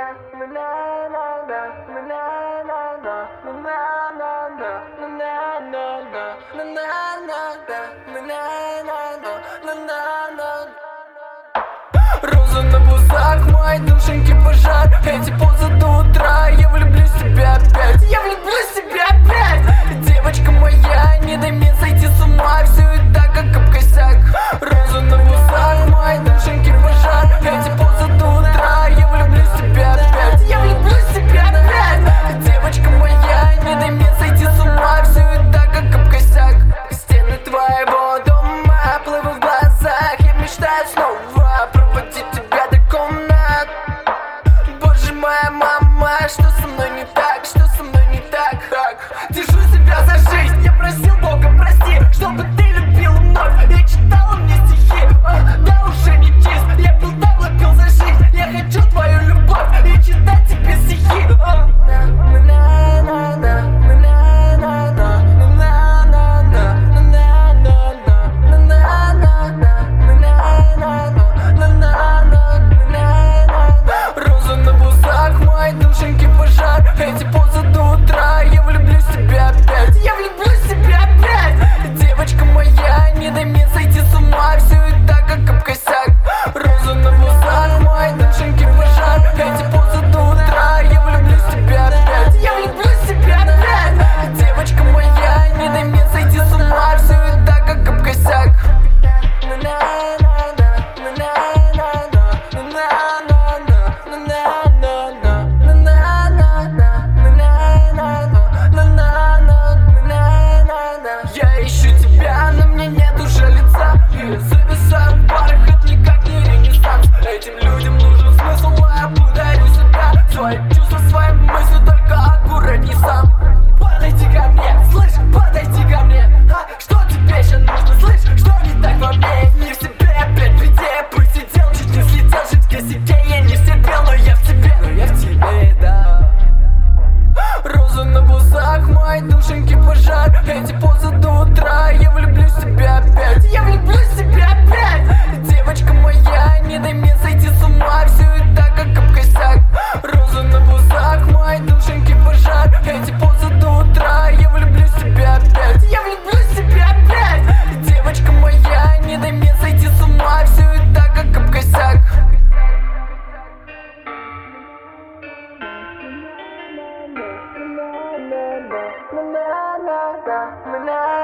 Роза на глазах, мой душеньки пожар. Эти позы до утра, я влюблюсь в тебя опять. Я влюблюсь в тебя опять. Девочка моя, не дай мне сойти с ума. Все и так, как об косяк. Роза на глазах, мой душеньки пожар. Эти позы до утра, я влюблюсь в тебя опять. Я влюблюсь в тебя опять. Девочка моя, не дай мне сойти с ума. Все и так, как об косяк. Стены твоего дома плывут в глазах. Я мечтаю снова проводить тебя до комнат. Боже моя мама, что со мной не так, что со мной не так? Держу себя за жизнь, я просил Бога прости, чтобы ты любила вновь. Я читала мне стихи, да уже не чист. Я пил табло, пил за жизнь, я хочу твою любовь и читать тебе стихи. Душеньки пожар, эти позы до утра. Я влюблюсь в тебя опять. Я влюблюсь в тебя опять. Девочка моя, не дай мне сойти с ума. Все и так, как об косяк. Роза на глазах, мой душеньки пожар. Эти позы до утра. Я влюблюсь в тебя опять. Я влюблюсь в тебя опять. Девочка моя, не дай мне сойти с ума. Все и так, как об косяк. Я ищу тебя, но мне нет уже лица. И зависаю в парах, это никак не ренессанс. Этим людям нужен смысл, а я подарю себя. Свои чувства, свои мысли, только аккуратней сам. Подойди ко мне, слышь, подойди ко мне. Что тебе еще нужно, слышь, что не так во мне? Не в себе, опять в беде, я посидел, чуть не слетел. Жить в косяке, я не стерпел, но я в тебе, да. Роза на глазах, мой душеньки пожар. Эти позы до утра, я влюблюсь в тебя опять. Я влюблюсь в тебя опять. Девочка моя, не дай мне сойти с ума. Все и так, как об косяк. Роза на глазах, мой душеньки пожар. Эти позы до утра, я влюблюсь в тебя опять. Я влюблюсь в тебя опять. Девочка моя, не дай мне сойти с ума. Все и так, как об косяк. Na na na na na na